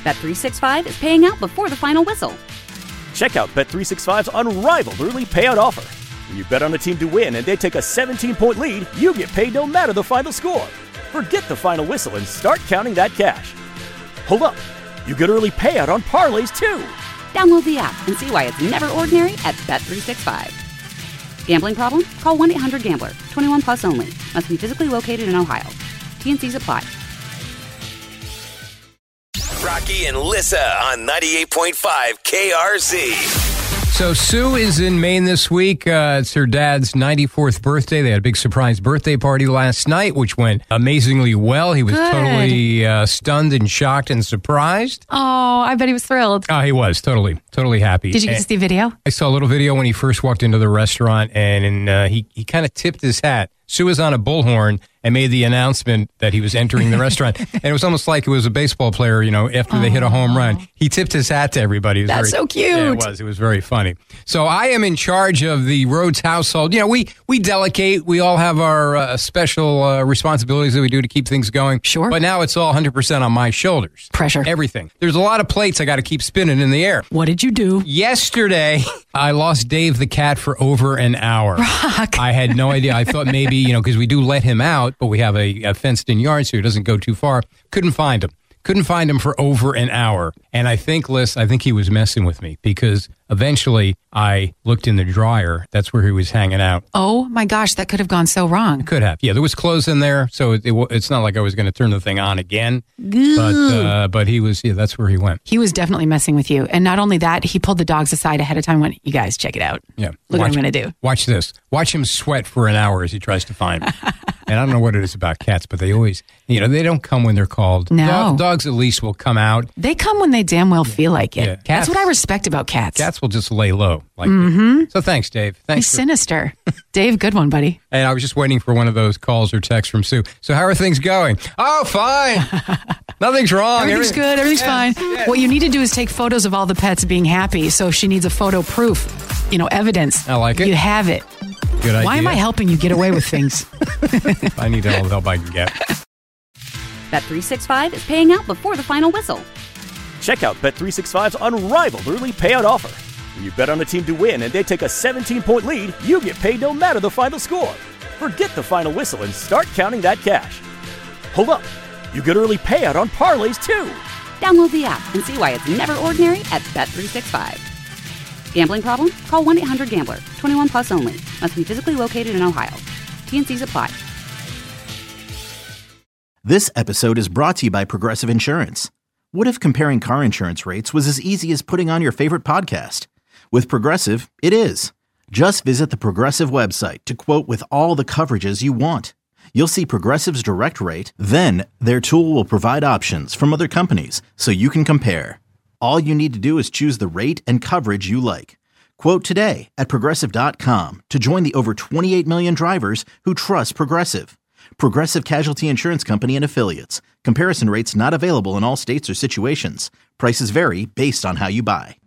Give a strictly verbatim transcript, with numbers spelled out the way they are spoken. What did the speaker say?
Bet three sixty-five is paying out before the final whistle. Check out Bet three sixty-five's unrivaled early payout offer. When you bet on a team to win and they take a seventeen-point lead, you get paid no matter the final score. Forget the final whistle and start counting that cash. Hold up. You get early payout on parlays, too. Download the app and see why it's never ordinary at Bet three sixty-five. Gambling problem? Call one eight hundred gambler. twenty-one plus only. Must be physically located in Ohio. T N Cs apply. Rocky and Lissa on ninety-eight point five K R Z. So Sue is in Maine this week. Uh, it's her dad's ninety-fourth birthday. They had a big surprise birthday party last night, which went amazingly well. He was Good. totally uh, stunned and shocked and surprised. Oh, I bet he was thrilled. Oh, he was totally, totally happy. Did you get to see video? I saw a little video when he first walked into the restaurant, and, and uh, he, he kind of tipped his hat. Sue was on a bullhorn and made the announcement that he was entering the restaurant. And it was almost like it was a baseball player, you know, after they hit a home run. He tipped his hat to everybody. It was That's very, so cute. Yeah, it was. It was very funny. So I am in charge of the Rhodes household. You know, we, we delegate. We all have our uh, special uh, responsibilities that we do to keep things going. Sure. But now it's all one hundred percent on my shoulders. Pressure. Everything. There's a lot of plates I got to keep spinning in the air. What did you do? Yesterday, I lost Dave the cat for over an hour. Rock. I had no idea. I thought maybe, you know, because we do let him out, but we have a, a fenced-in yard so he doesn't go too far. Couldn't find him. Couldn't find him for over an hour. And I think, Liz, I think he was messing with me because eventually I looked in the dryer. That's where he was hanging out. Oh, my gosh, that could have gone so wrong. Could have. Yeah, there was clothes in there, so it, it, it's not like I was going to turn the thing on again. But uh, but he was, yeah, that's where he went. He was definitely messing with you. And not only that, he pulled the dogs aside ahead of time and went, you guys, check it out. Yeah. Look watch, what I'm going to do. Watch this. Watch him sweat for an hour as he tries to find me. And I don't know what it is about cats, but they always, you know, they don't come when they're called. No. Dog, dogs at least will come out. They come when they damn well feel like it. Yeah. Cats- That's what I respect about cats. Cats will just lay low. Like Mm-hmm. So thanks, Dave. Thanks. He's for- sinister. Dave, good one, buddy. And I was just waiting for one of those calls or texts from Sue. So how are things going? Oh, fine. Nothing's wrong. Everything's Everything- good. Everything's Yes, fine. yes. What you need to do is take photos of all the pets being happy. So if she needs a photo proof, you know, evidence. I like it. You have it. Good idea. Why am I helping you get away with things? I need all the help I can get. Bet three sixty-five is paying out before the final whistle. Check out Bet three sixty-five's unrivaled early payout offer. When you bet on a team to win and they take a seventeen-point lead, you get paid no matter the final score. Forget the final whistle and start counting that cash. Hold up. You get early payout on parlays, too. Download the app and see why it's never ordinary at Bet three sixty-five. Gambling problem? Call one eight hundred gambler. twenty-one plus only. Must be physically located in Ohio. T N Cs apply. This episode is brought to you by Progressive Insurance. What if comparing car insurance rates was as easy as putting on your favorite podcast? With Progressive, it is. Just visit the Progressive website to quote with all the coverages you want. You'll see Progressive's direct rate, then their tool will provide options from other companies so you can compare. All you need to do is choose the rate and coverage you like. Quote today at Progressive dot com to join the over twenty-eight million drivers who trust Progressive. Progressive Casualty Insurance Company and Affiliates. Comparison rates not available in all states or situations. Prices vary based on how you buy.